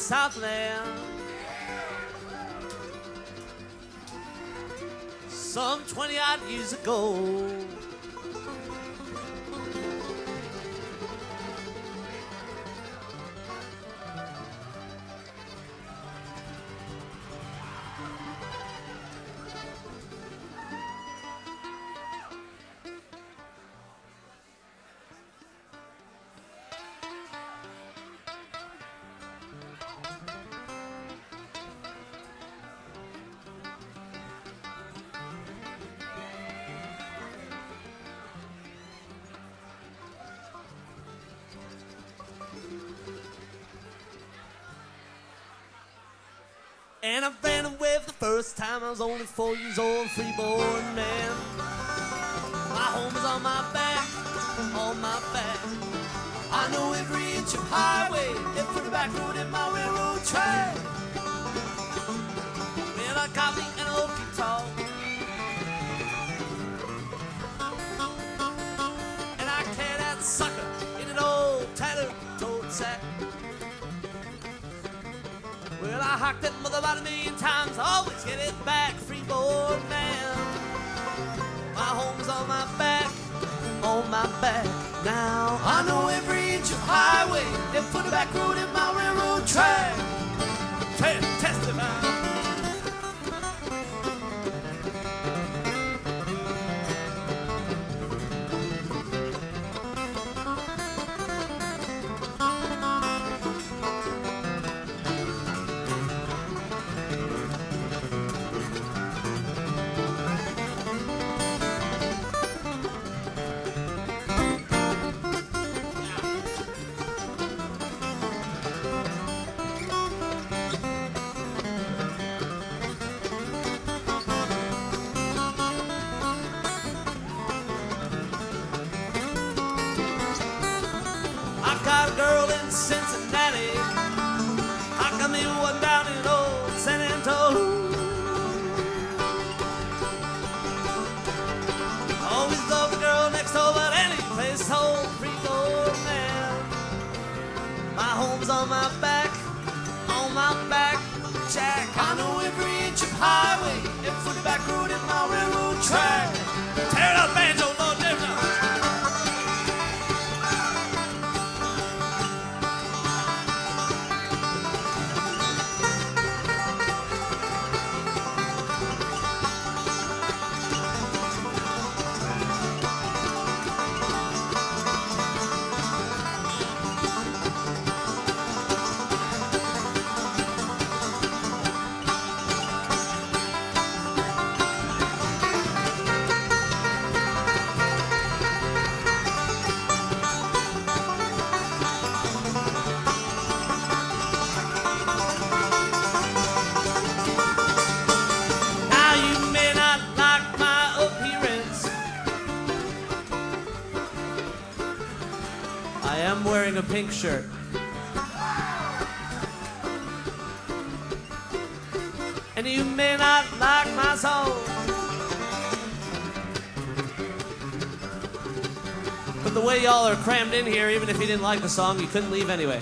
Southland. Some 20-odd years ago. And I ran away for the first time. I was only 4 years old, freeborn man. My home is on my back, on my back. I know every inch of highway, left for the back road in my railroad track. Well, I got me an old guitar, and I carry that sucker in an old tattered tote sack. Well, I hocked that mother about 1,000,000 times, always get it back, freeborn man. My home's on my back, on my back. Now I know every inch of highway, left for the back road in my railroad track. Testify. Got a girl in Cincinnati. How come you wasn't down in old San Antonio? Always love the girl next door, but any place home, freeborn man. My home's on my back, Jack. I know every inch of highway, left for the back road in my railroad track. Tear it up, banjo, Lord, tear it up. I'm wearing a pink shirt. And you may not like my song, but the way y'all are crammed in here, even if you didn't like the song, you couldn't leave anyway.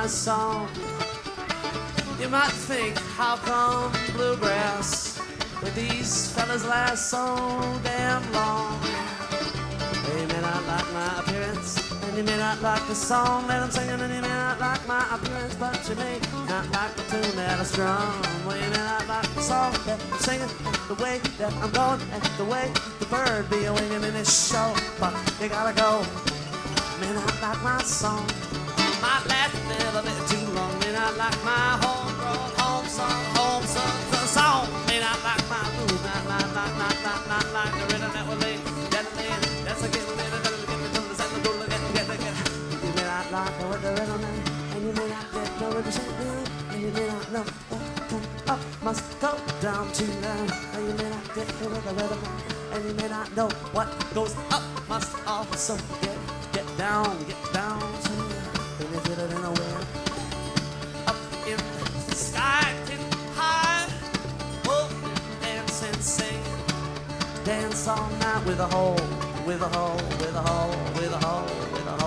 my song. You might think, how come bluegrass with these fellas last so damn long? They may not like my appearance, and you may not like the song that I'm singing, and you may not like my appearance, but you may not like the tune that I strum. Well, you may not like the song that I'm singing, and the way that I'm going, and the way the bird be winging in this show. But you gotta go. May not like my song, might last a little bit too long. May not like my homegrown home song, song. May not like my blues, not like the rhythm that will lay. That's a get. You may not like the rhythm, and you may not get no rhythm, and you may not know what come up must go down to down. And you may not get the rhythm, and you may not know what goes up must also get down to. And if it ain't nowhere up in the sky, high, oh, dance and sing, dance all night with a hole, with a hole, with a hole, with a hole, with a hole.